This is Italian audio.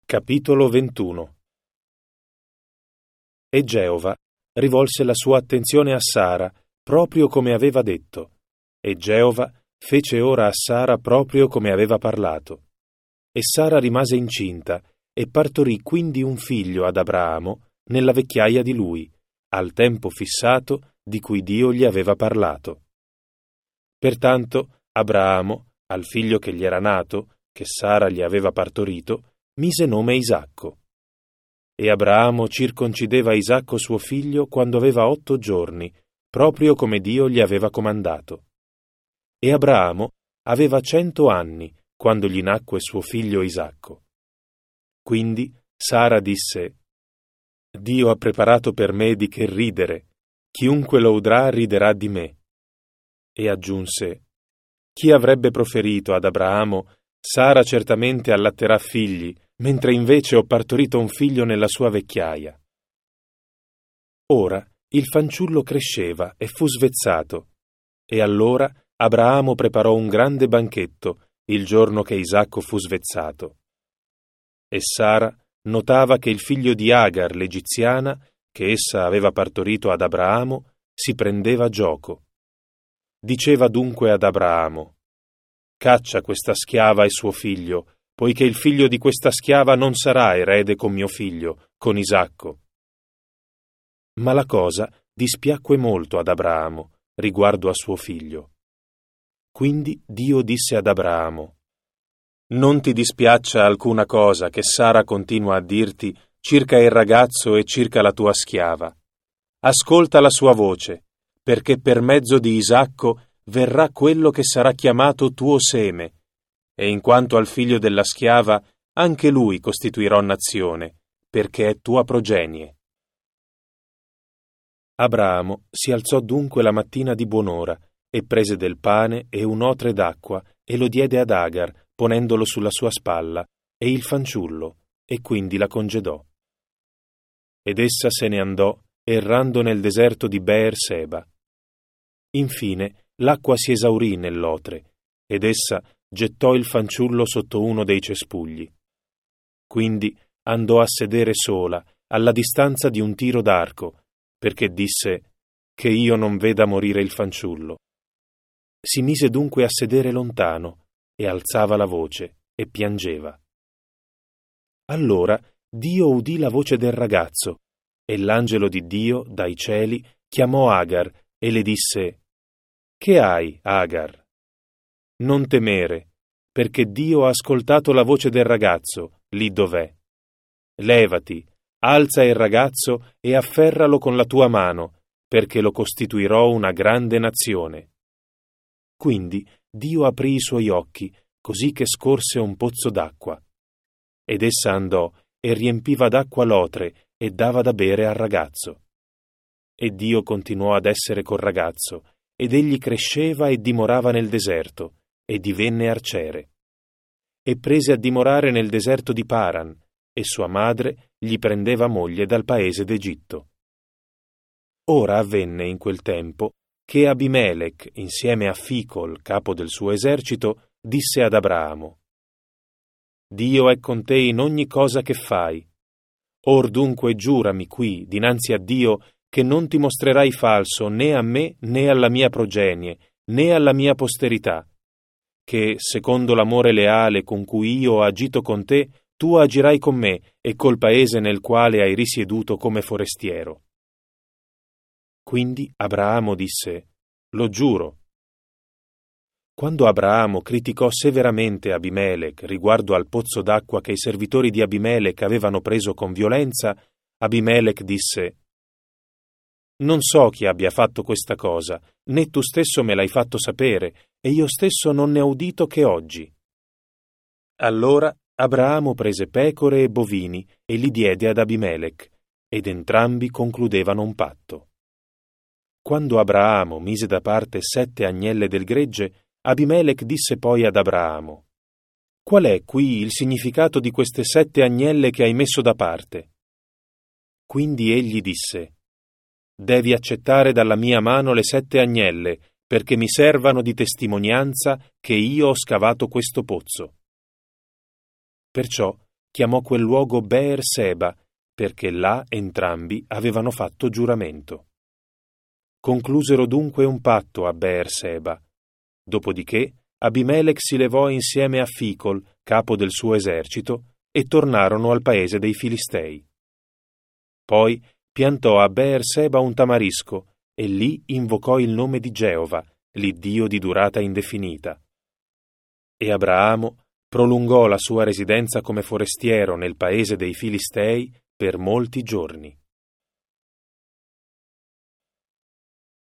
Capitolo 21. E Geova rivolse la sua attenzione a Sara, proprio come aveva detto, e Geova fece ora a Sara proprio come aveva parlato. E Sara rimase incinta, e partorì quindi un figlio ad Abramo nella vecchiaia di lui, al tempo fissato di cui Dio gli aveva parlato. Pertanto Abramo, al figlio che gli era nato, che Sara gli aveva partorito, mise nome Isacco. E Abramo circoncideva Isacco suo figlio quando aveva 8 giorni, proprio come Dio gli aveva comandato. E Abramo aveva 100 anni quando gli nacque suo figlio Isacco. Quindi Sara disse: Dio ha preparato per me di che ridere, chiunque lo udrà riderà di me. E aggiunse: Chi avrebbe proferito ad Abramo: Sara certamente allatterà figli, mentre invece ho partorito un figlio nella sua vecchiaia. Ora il fanciullo cresceva e fu svezzato, e allora Abramo preparò un grande banchetto il giorno che Isacco fu svezzato. E Sara notava che il figlio di Agar, l'egiziana, che essa aveva partorito ad Abramo, si prendeva gioco. Diceva dunque ad Abramo: Caccia questa schiava e suo figlio, poiché il figlio di questa schiava non sarà erede con mio figlio, con Isacco. Ma la cosa dispiacque molto ad Abramo riguardo a suo figlio. Quindi Dio disse ad Abramo: Non ti dispiaccia alcuna cosa che Sara continua a dirti circa il ragazzo e circa la tua schiava. Ascolta la sua voce, perché per mezzo di Isacco verrà quello che sarà chiamato tuo seme, e in quanto al figlio della schiava, anche lui costituirò nazione, perché è tua progenie. Abramo si alzò dunque la mattina di buon'ora, e prese del pane e un otre d'acqua, e lo diede ad Agar, ponendolo sulla sua spalla, e il fanciullo, e quindi la congedò. Ed essa se ne andò, errando nel deserto di Beerseba. Infine l'acqua si esaurì nell'otre, ed essa gettò il fanciullo sotto uno dei cespugli. Quindi andò a sedere sola, alla distanza di un tiro d'arco, perché disse: Che io non veda morire il fanciullo. Si mise dunque a sedere lontano, e alzava la voce, e piangeva. Allora Dio udì la voce del ragazzo, e l'angelo di Dio, dai cieli, chiamò Agar, e le disse: Che hai, Agar? Non temere, perché Dio ha ascoltato la voce del ragazzo, lì dov'è. Levati, alza il ragazzo e afferralo con la tua mano, perché lo costituirò una grande nazione. Quindi Dio aprì i suoi occhi, così che scorse un pozzo d'acqua. Ed essa andò e riempiva d'acqua l'otre e dava da bere al ragazzo. E Dio continuò ad essere col ragazzo, ed egli cresceva e dimorava nel deserto, e divenne arciere. E prese a dimorare nel deserto di Paran, e sua madre gli prendeva moglie dal paese d'Egitto. Ora avvenne in quel tempo che Abimelech, insieme a Ficol, capo del suo esercito, disse ad Abramo: Dio è con te in ogni cosa che fai. Or dunque giurami qui, dinanzi a Dio, che non ti mostrerai falso né a me né alla mia progenie, né alla mia posterità, che, secondo l'amore leale con cui io ho agito con te, tu agirai con me e col paese nel quale hai risieduto come forestiero. Quindi Abramo disse: Lo giuro. Quando Abramo criticò severamente Abimelech riguardo al pozzo d'acqua che i servitori di Abimelech avevano preso con violenza, Abimelech disse: Non so chi abbia fatto questa cosa, né tu stesso me l'hai fatto sapere, e io stesso non ne ho udito che oggi. Allora Abramo prese pecore e bovini e li diede ad Abimelech, ed entrambi concludevano un patto. Quando Abramo mise da parte 7 agnelle del gregge, Abimelech disse poi ad Abramo: Qual è qui il significato di queste 7 agnelle che hai messo da parte? Quindi egli disse: Devi accettare dalla mia mano le 7 agnelle, perché mi servano di testimonianza che io ho scavato questo pozzo. Perciò chiamò quel luogo Beerseba, perché là entrambi avevano fatto giuramento. Conclusero dunque un patto a Beerseba. Dopodiché Abimelech si levò insieme a Ficol, capo del suo esercito, e tornarono al paese dei Filistei. Poi piantò a Beerseba un tamarisco e lì invocò il nome di Geova, l'Iddio di durata indefinita. E Abramo prolungò la sua residenza come forestiero nel paese dei Filistei per molti giorni.